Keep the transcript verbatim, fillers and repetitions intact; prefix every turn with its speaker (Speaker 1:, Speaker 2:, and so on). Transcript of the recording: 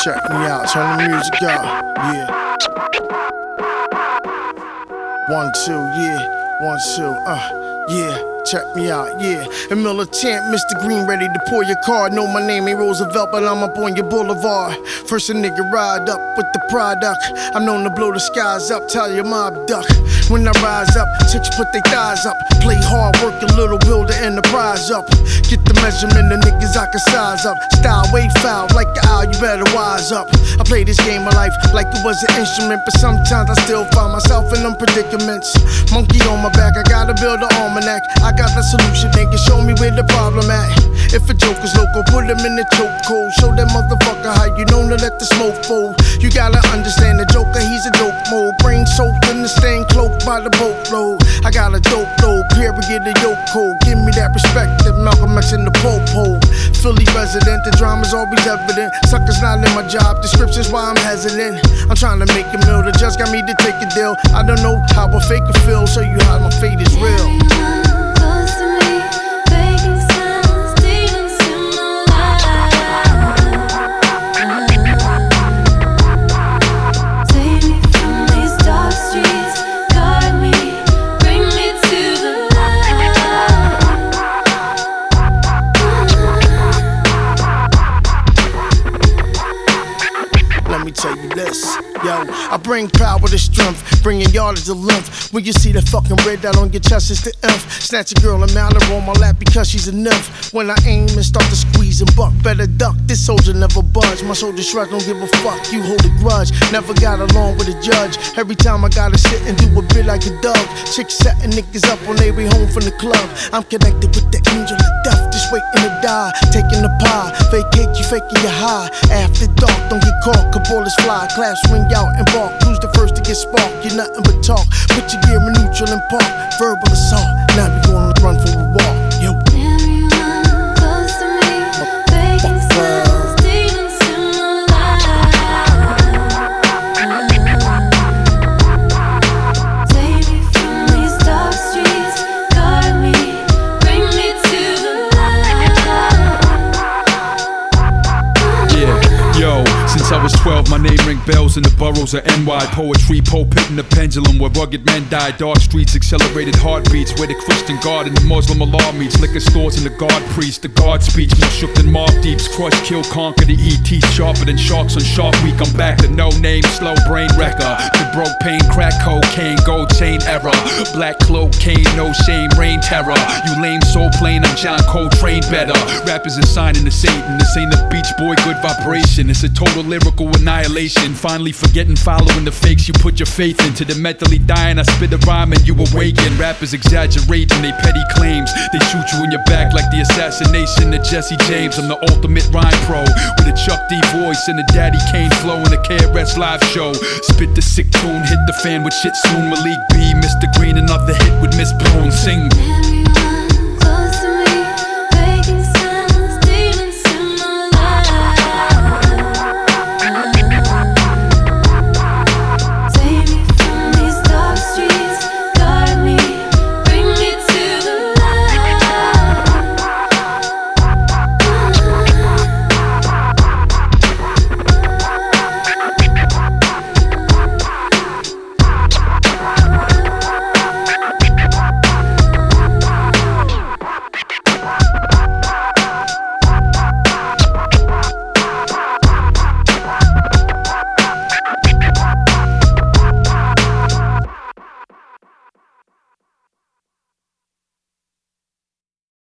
Speaker 1: Check me out, turn the music up, yeah. One, two, yeah, one, two, uh, yeah. Check me out, yeah. A militant, Mister Green, ready to pour your card. Know my name ain't Roosevelt, but I'm up on your boulevard. First a nigga ride up with the product. I'm known to blow the skies up, tell your mob duck. When I rise up, chicks put their thighs up. Play hard, work a little, build the enterprise up. Get the measurement of niggas I can size up. Style way foul, like the owl, you better wise up. I play this game of life like it was an instrument, but sometimes I still find myself in them predicaments. Monkey on my back, I gotta build an almanac. I got the solution, they can show me where the problem at. If a joke is local, put him in the chokehold. Show that motherfucker how you know to let the smoke fold. You gotta understand the joker, he's a dope mode. Brain soaked in the stain, cloaked by the boatload. I got a dope load, period, the yoke code. Give me that respect that Malcolm X in the Pope hold. Philly resident, the drama's always evident. Suckers not in my job description's why I'm hesitant. I'm trying to make a meal, the judge got me to take a deal. I don't know how a faker feel, show you how my fate is real. Tell you this, yo, I bring power to strength, bringing yardage to length. When you see the fucking red dot on your chest, it's the F. Snatch a girl and mount her on my lap because she's a nymph. When I aim and start to squeeze and buck, better duck. This soldier never budge. My soldier shrug, don't give a fuck. You hold a grudge. Never got along with a judge. Every time I gotta sit and do a bit like a dog. Chicks setting niggas up on their way home from the club. I'm connected with the angel of death, just waiting to die. Taking the pie, vacate you faking your high. After dark, don't get caught, Kabbalah's fly. Clap, swing out and bark. Who's the first to get sparked? You're nothing but talk. Put your gear in neutral and park. Verbal assault. Now we gonna run for a walk. Yo.
Speaker 2: Everyone close to me. Faking smiles, demons in my life. Take me from these dark streets. Guide me, bring me to the light.
Speaker 3: Yeah, yo. Since I was twelve, my name ring bells in the boroughs of N Y. Poetry, pulpit, the pendulum where rugged men die. Dark streets, accelerated heartbeats where the Christian God and the Muslim Allah meets. Liquor stores and the God priest, the God speech more shook than Mob Deeps. Crush, kill, conquer, the E T sharper than sharks on Shark Week. I'm back to no name, slow brain wrecker. The broke pain, crack cocaine, gold chain error. Black cloak, cane, no shame, rain terror. You lame soul plane, I'm John Coltrane better. Rappers are signing to Satan. This ain't a Beach Boy good vibration. It's a total lyrical annihilation. Finally forgetting, following the fakes you put your faith into. The mentally dying, I spit a rhyme and you awaken. Rappers exaggerating they petty claims. They shoot you in your back like the assassination of Jesse James. I'm the ultimate rhyme pro with a Chuck D voice and a Daddy Kane flow in a K R S live show. Spit the sick tune, hit the fan with shit soon. Malik B, Mister Green, another hit with Miss Blown. Sing.
Speaker 2: Everyone